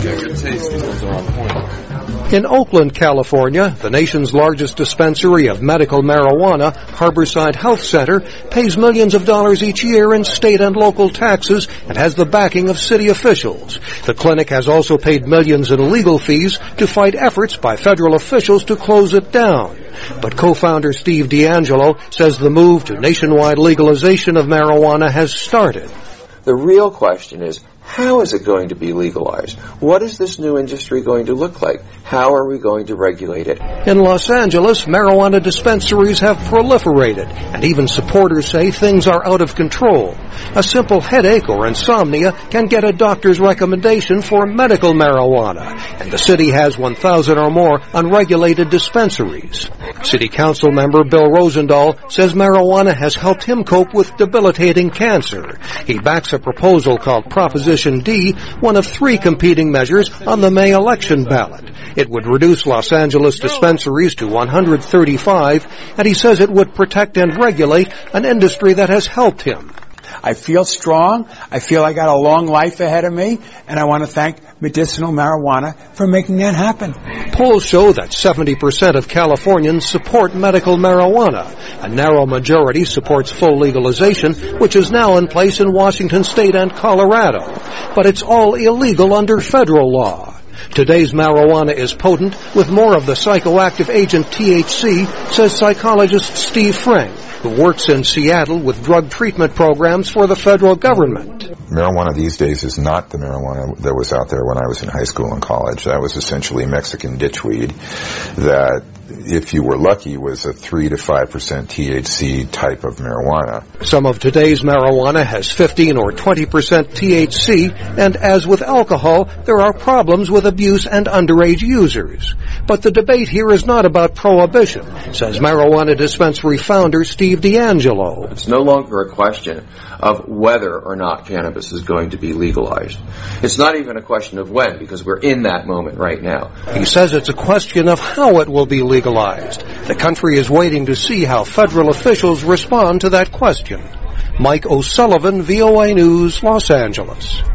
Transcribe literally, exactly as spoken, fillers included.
Yeah, good taste. These ones are on point. In Oakland, California, the nation's largest dispensary of medical marijuana, Harborside Health Center, pays millions of dollars each year in state and local taxes and has the backing of city officials. The clinic has also paid millions in legal fees to fight efforts by federal officials to close it down. But co-founder Steve D'Angelo says the move to nationwide legalization of marijuana has started. The real question is, how is it going to be legalized? What is this new industry going to look like? How are we going to regulate it? In Los Angeles, marijuana dispensaries have proliferated, and even supporters say things are out of control. A simple headache or insomnia can get a doctor's recommendation for medical marijuana, and the city has one thousand or more unregulated dispensaries. City Council member Bill Rosendahl says marijuana has helped him cope with debilitating cancer. He backs a proposal called Proposition D, one of three competing measures on the May election ballot. It would reduce Los Angeles dispensaries to one hundred thirty-five, and he says it would protect and regulate an industry that has helped him. I feel strong. I feel I got a long life ahead of me, and I want to thank medicinal marijuana for making that happen. Polls show that seventy percent of Californians support medical marijuana. A narrow majority supports full legalization, which is now in place in Washington State and Colorado. But it's all illegal under federal law. Today's marijuana is potent with more of the psychoactive agent T H C, says psychologist Steve Frank, who works in Seattle with drug treatment programs for the federal government. Marijuana these days is not the marijuana that was out there when I was in high school and college. That was essentially Mexican ditchweed that, if you were lucky, was a three to five percent T H C type of marijuana. Some of today's marijuana has fifteen or twenty percent T H C, and as with alcohol, there are problems with abuse and underage users. But the debate here is not about prohibition, says marijuana dispensary founder Steve D'Angelo. It's no longer a question of whether or not cannabis is going to be legalized. It's not even a question of when, because we're in that moment right now. He says it's a question of how it will be legalized. The country is waiting to see how federal officials respond to that question. Mike O'Sullivan, V O A News, Los Angeles.